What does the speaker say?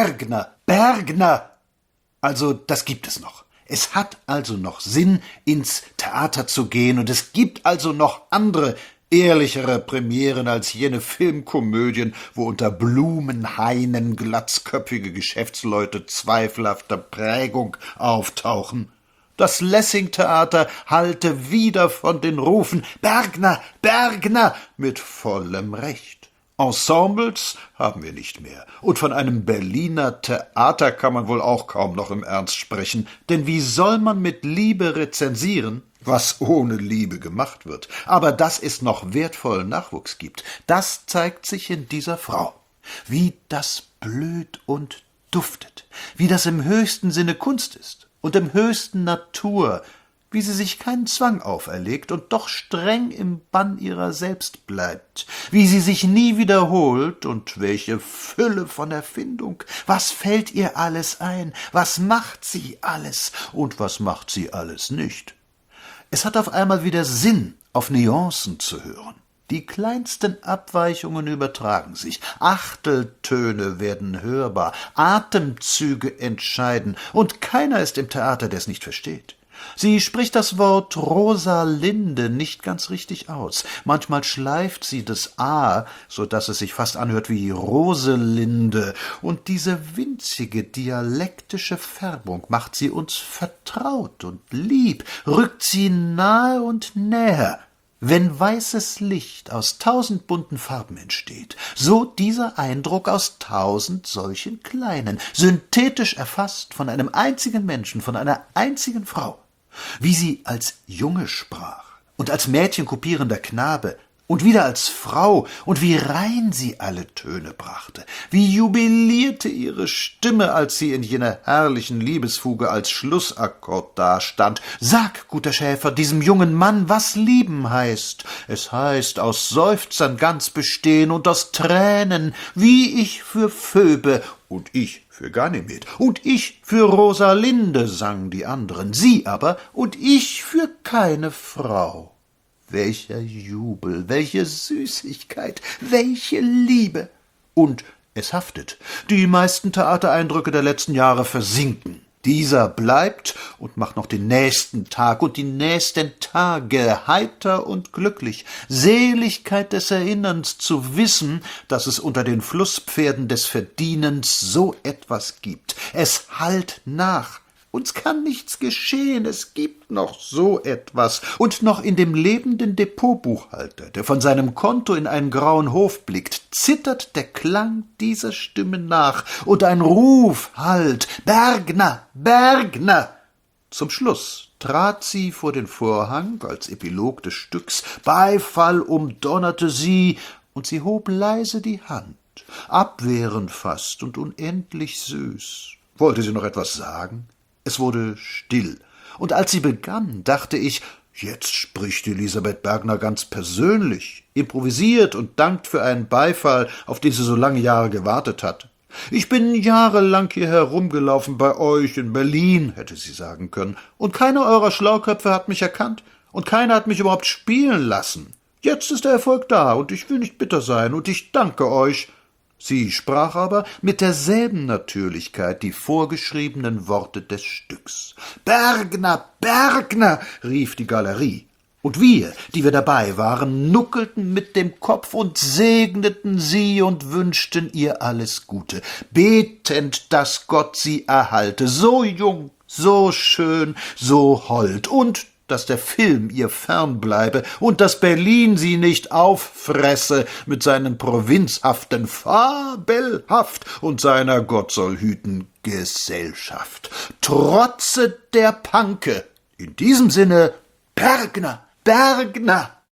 Bergner! Also, das gibt es noch. Es hat also noch Sinn, ins Theater zu gehen, und es gibt also noch andere, ehrlichere Premieren als jene Filmkomödien, wo unter Blumenhainen glatzköpfige Geschäftsleute zweifelhafter Prägung auftauchen. Das Lessing-Theater hallte wieder von den Rufen »Bergner, Bergner« mit vollem Recht. Ensembles haben wir nicht mehr, und von einem Berliner Theater kann man wohl auch kaum noch im Ernst sprechen, denn wie soll man mit Liebe rezensieren, was ohne Liebe gemacht wird? Aber dass es noch wertvollen Nachwuchs gibt, das zeigt sich in dieser Frau. Wie das blüht und duftet, wie das im höchsten Sinne Kunst ist und im höchsten Natur, wie sie sich keinen Zwang auferlegt und doch streng im Bann ihrer selbst bleibt, wie sie sich nie wiederholt und welche Fülle von Erfindung, was fällt ihr alles ein, was macht sie alles und was macht sie alles nicht. Es hat auf einmal wieder Sinn, auf Nuancen zu hören. Die kleinsten Abweichungen übertragen sich, Achteltöne werden hörbar, Atemzüge entscheiden, und keiner ist im Theater, der es nicht versteht. Sie spricht das Wort Rosalinde nicht ganz richtig aus. Manchmal schleift sie das A, so daß es sich fast anhört wie Roselinde. Und diese winzige dialektische Färbung macht sie uns vertraut und lieb, rückt sie nahe und näher. Wenn weißes Licht aus 1000 bunten Farben entsteht, so dieser Eindruck aus 1000 solchen kleinen, synthetisch erfasst von einem einzigen Menschen, von einer einzigen Frau. Wie sie als Junge sprach und als Mädchen kopierender Knabe und wieder als Frau, und wie rein sie alle Töne brachte, wie jubilierte ihre Stimme, als sie in jener herrlichen Liebesfuge als Schlussakkord dastand. Sag, guter Schäfer, diesem jungen Mann, was lieben heißt. Es heißt aus Seufzern ganz bestehen und aus Tränen, wie ich für Phoebe und ich für Ganymed und ich für Rosalinde, sangen die anderen, sie aber und ich für keine Frau. Welcher Jubel, welche Süßigkeit, welche Liebe! Und es haftet. Die meisten Theatereindrücke der letzten Jahre versinken. Dieser bleibt und macht noch den nächsten Tag und die nächsten Tage heiter und glücklich. Seligkeit des Erinnerns zu wissen, dass es unter den Flusspferden des Verdienens so etwas gibt. Es hallt nach. Uns kann nichts geschehen, es gibt noch so etwas. Und noch in dem lebenden Depotbuchhalter, der von seinem Konto in einen grauen Hof blickt, zittert der Klang dieser Stimme nach, und ein Ruf hallt, »Bergner, Bergner!« Zum Schluss trat sie vor den Vorhang als Epilog des Stücks, Beifall umdonnerte sie, und sie hob leise die Hand, abwehrend fast und unendlich süß. Wollte sie noch etwas sagen? Es wurde still, und als sie begann, dachte ich, jetzt spricht Elisabeth Bergner ganz persönlich, improvisiert und dankt für einen Beifall, auf den sie so lange Jahre gewartet hat. »Ich bin jahrelang hier herumgelaufen bei euch in Berlin«, hätte sie sagen können, »und keiner eurer Schlauköpfe hat mich erkannt, und keiner hat mich überhaupt spielen lassen. Jetzt ist der Erfolg da, und ich will nicht bitter sein, und ich danke euch.« Sie sprach aber mit derselben Natürlichkeit die vorgeschriebenen Worte des Stücks. »Bergner, Bergner«, rief die Galerie. Und wir, die wir dabei waren, nuckelten mit dem Kopf und segneten sie und wünschten ihr alles Gute, betend, dass Gott sie erhalte, so jung, so schön, so hold, und dass der Film ihr fern bleibe und dass Berlin sie nicht auffresse mit seinen provinzhaften Fabelhaft und seiner Gott soll hüten Gesellschaft. Trotze der Panke. In diesem Sinne, Bergner, Bergner!